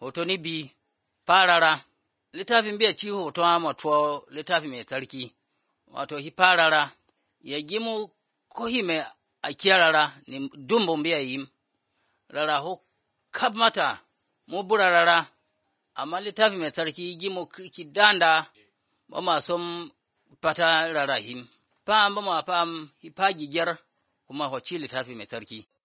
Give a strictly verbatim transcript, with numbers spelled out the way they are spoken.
hoto ni bi farara littafin bai ci hoton amatuwa littafi mai tsarki wato hi farara ya gimu ko hi mai a kiyarara ni dumbun biya yi rara ho kab mata mu burarara amma littafi mai tsarki gimu ki danda ba ma son fata rara him fam ba ma fam hi fa gigiyar kuma hoci littafi mai tsarki